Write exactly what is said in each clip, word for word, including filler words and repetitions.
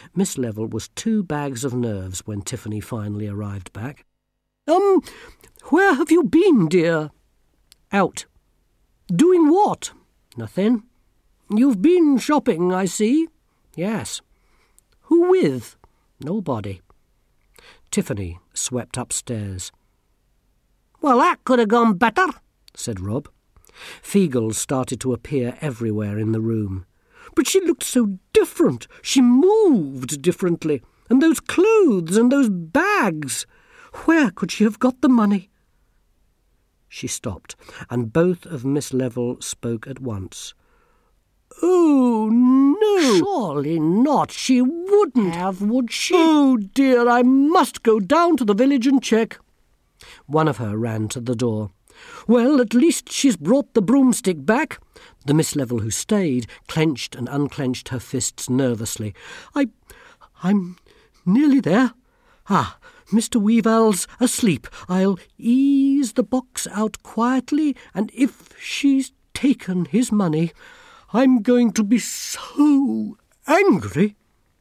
Miss Level was two bags of nerves when Tiffany finally arrived back. Um, where have you been, dear? Out. Doing what? Nothing. You've been shopping, I see. Yes. Who with? Nobody. Tiffany swept upstairs. Well, that could have gone better, said Rob. Feagles started to appear everywhere in the room. But she looked so different. She moved differently. And those clothes and those bags. Where could she have got the money? She stopped, and both of Miss Level spoke at once. Oh, no! Surely not. She wouldn't have, would she? Oh, dear, I must go down to the village and check. One of her ran to the door. Well, at least she's brought the broomstick back. The Miss Level who stayed clenched and unclenched her fists nervously. I... I'm nearly there. Ah, Mister Weevil's asleep. I'll ease the box out quietly, and if she's taken his money, I'm going to be so angry.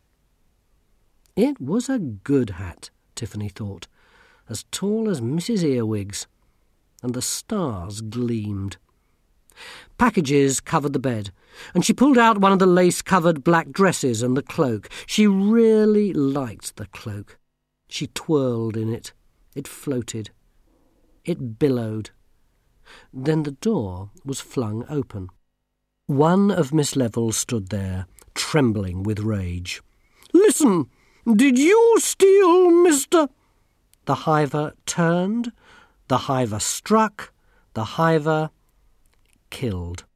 It was a good hat, Tiffany thought, as tall as Missus Earwig's, and the stars gleamed. Packages covered the bed, and she pulled out one of the lace-covered black dresses and the cloak. She really liked the cloak. She twirled in it. It floated. It billowed. Then the door was flung open. One of Miss Level stood there, trembling with rage. Listen, did you steal, mister? The hiver turned, the hiver struck, the hiver killed.